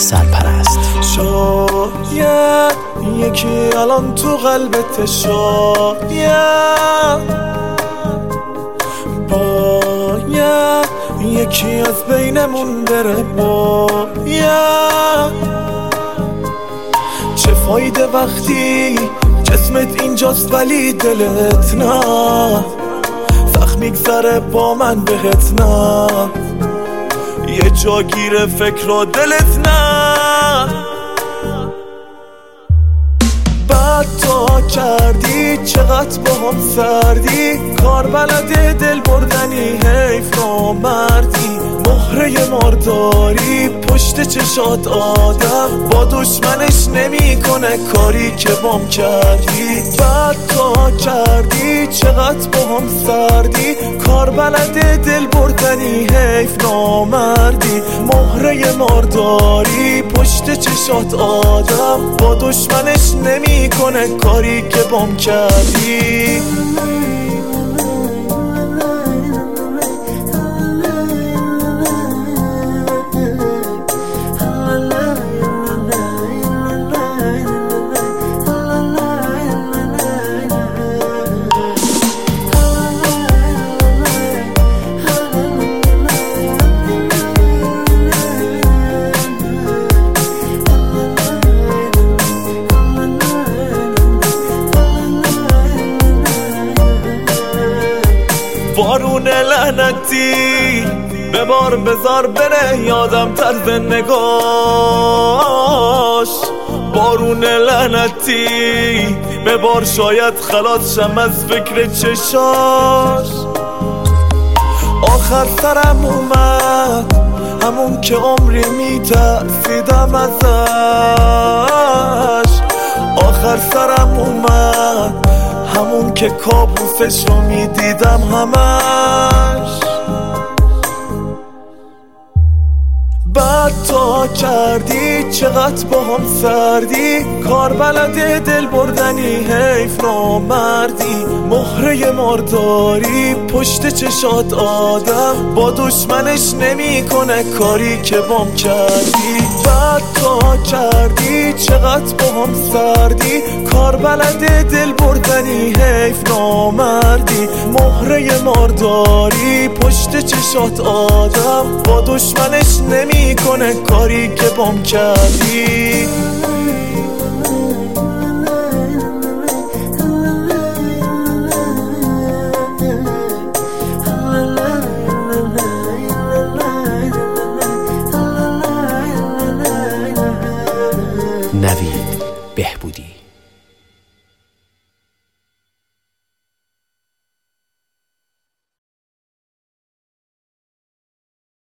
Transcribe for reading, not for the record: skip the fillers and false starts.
سرپرست. شاید یکی الان تو قلبت، شاید باید یکی از بینمون بره، باید. چه فایده وقتی جسمت اینجاست ولی دلت نه، سخت میگذره با من بهت نه، یه جا گیره فکر و دلت نه. بعد تا کردی چقدر با هم سردی، کار بلده دل بردنی حیف نامردی، مهره مارداری پشت چشات آدم با دشمنش نمیکنه کاری که بام کردی. بعد تا کردی چقدر با هم سردی، کار بلده دل بردنی حیف نامردی، مهره مارداری پشت چشات آدم با دشمنش نمیکنه کاری که بام کردی. بارون لعنتی ببار بذار بره یادم طرز نگاش، بارون لعنتی ببار شاید خلاص شم از فکر چشاش. آخر سرم اومد همون که عمری میترسیدم ازش، آخر سرم اومد همون که کابوسش رو میدیدم همش. بعد تا کردی چقدر با هم سردی، کار بلده دل بردنی حیف نامردی، مهره مارداری پشت چشات آدم با دشمنش نمیکنه کاری که بام کردی. بعد تا کردی چقدر با هم سردی، کار بلده دل بردنی حیف نامردی، مهره مارداری پشت چشات آدم با دشمنش نمیکنه کاری که بام کردی.